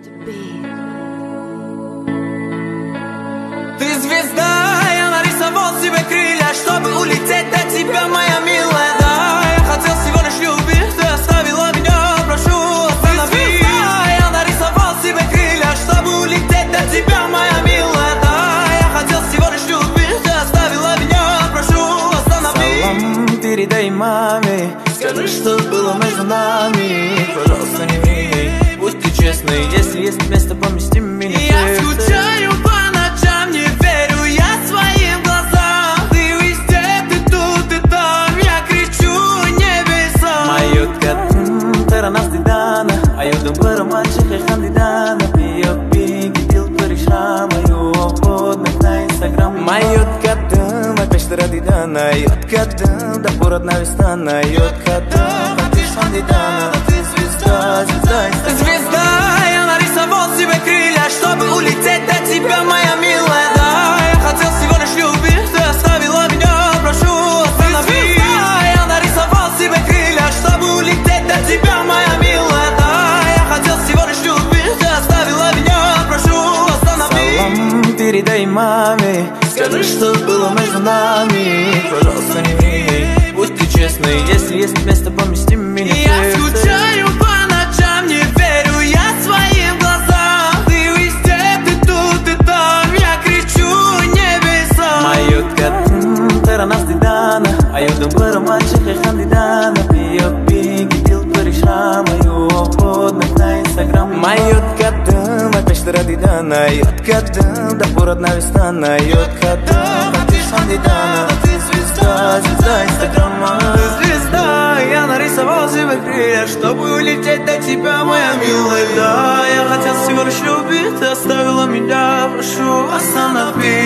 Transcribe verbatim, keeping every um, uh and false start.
Ты звезда, я нарисовал себе крылья, чтобы улететь до тебя, моя милая. Да, я хотел всего лишь любить, ты оставила меня, прошу, останови. Ты звезда, я нарисовал себе крылья, чтобы улететь до тебя, моя милая. Да, я хотел всего лишь любить, ты оставила меня, прошу, останови. Салам передай маме, скажи, что было между нами. Пожалуйста, не ври, будь ты честный, если есть место, помести меня. Я скучаю по ночам, не верю я своим глазам. Ты везде, ты тут, ты там, я кричу небесам. Мое катым, таранас дидана, айодом параманчик и хандидана. Пио пиги дил париша, мою оподных на инстаграм. Мое катым, опять дидана, айод катым, да пород навистана, айод катым, ты хандидана, ты звезда, звезда, Звезда, я нарисовал себе крылья, чтобы улететь до тебя, моя милая. Да, я хотел всего лишь любить, ты оставила меня, прошу, останови. Звезда, я нарисовал себе крылья, чтобы улететь до тебя, моя милая. Да, я хотел всего лишь любить, ты оставила меня, прошу, останови. Салам передай маме, скажи, что было между нами. Пожалуйста, не ври, будь ты честный, если есть место, помести меня. Я скучаю по ночам, не верю я своим глазам. Ты везде, ты тут, ты там, я кричу небесам. Мое катым, таранас дидана, айодом параманчик и хандидана. Пио пиги дил париша, мою оподных на инстаграм. Мое катым, опять дидана, айод катым, да пород навистана, айод катым, ты хандидана, ты звезда, звезда инстаграма. Ты звезда, я нарисовал себе крылья, чтобы улететь до тебя, моя милая. Да, я хотел всего лишь любить, ты оставила меня, прошу, останови.